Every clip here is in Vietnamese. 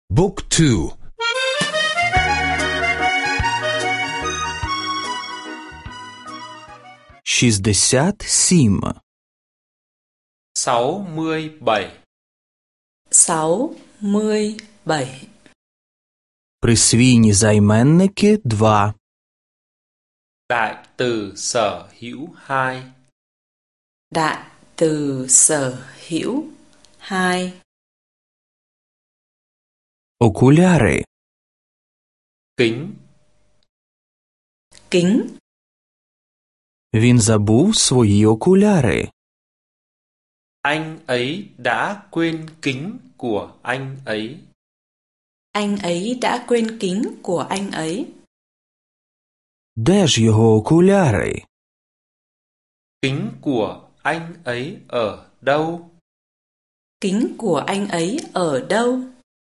Book 2. 67. 67. 67. Присвійні займенники 2. Đại từ sở hữu 2. Đại từ sở hữu 2. Окуляри. Kính. Kính. Він забув свої окуляри. Anh ấy đã quên kính của anh ấy. Anh ấy đã quên kính của anh ấy. Де ж його окуляри? Kính của anh ấy ở đâu? Kính của anh ấy ở đâu?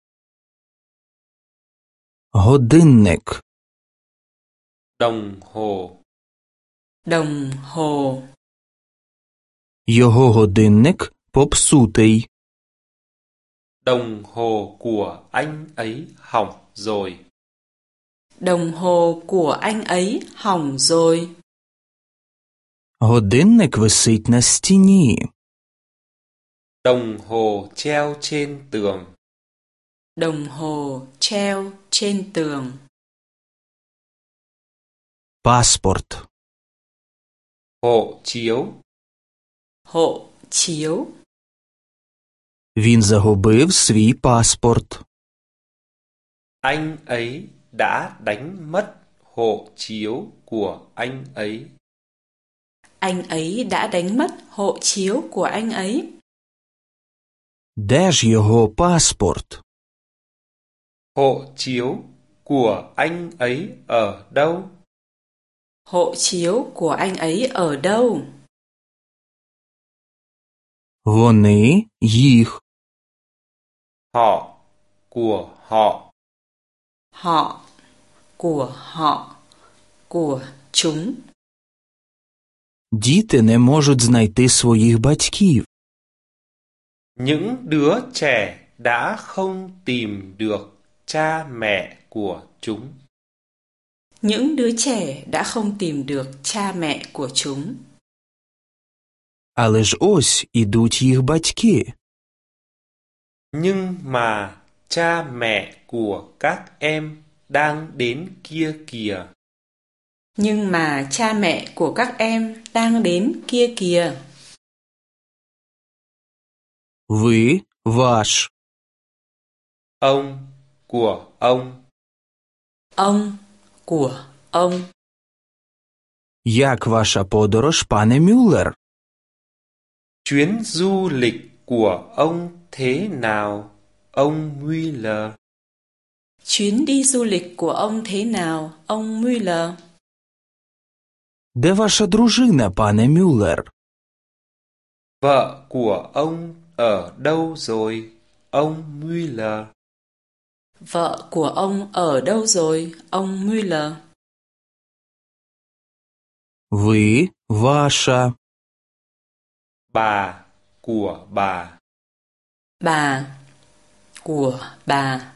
Годинник. Đồng hồ. Đồng hồ. Його годинник попсутий. Đồng hồ của anh ấy hỏng rồi. Đồng hồ của anh ấy hỏng rồi. Годинник висить на стіні. Đồng hồ treo trên tường. Đồng hồ treo trên tường. Паспорт. Hộ chiếu. Hộ chiếu. Він загубив свій паспорт. Anh ấy đã đánh mất hộ chiếu của anh ấy. Anh ấy đã đánh mất hộ chiếu của anh ấy. Де ж його паспорт? Hộ chiếu của anh ấy ở đâu? Hộ chiếu của anh ấy ở đâu? Вони, їх. Họ, của họ. Họ, của chúng. Діти не можуть знайти своїх батьків. Những đứa trẻ đã không tìm được cha mẹ của chúng. Những đứa trẻ đã không tìm được cha mẹ của chúng. Але ж ось ідуть їх батьки. Nhưng mà cha mẹ của các em đang đến kia kìa. Nhưng mà cha mẹ của các em đang đến kia kìa. Ви, ваш. Ông, của ông. Ông, của ông. Як ваша подорож, пане Мюллер? Chuyến du lịch của ông thế nào, ông Müller? Chuyến đi du lịch của ông thế nào, ông Müller? Де ваша дружина, пане Мюллер? Vợ của ông ở đâu rồi, ông Müller? Vợ của ông ở đâu rồi, ông Müller? Ви, ваша. Bà, của bà. Bà, của bà.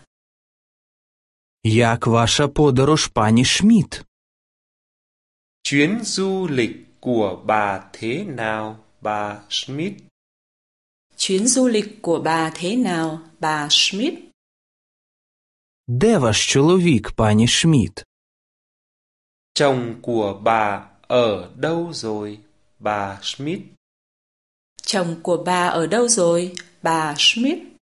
Як ваша подорож, пані Шмідт? Chuyến du lịch của bà thế nào, bà Schmidt? Chuyến du lịch của bà thế nào, bà Schmidt? Де ваш чоловік, пані Шмідт? Chồng của bà ở đâu rồi, bà Schmidt? Chồng của bà ở đâu rồi, bà Schmidt?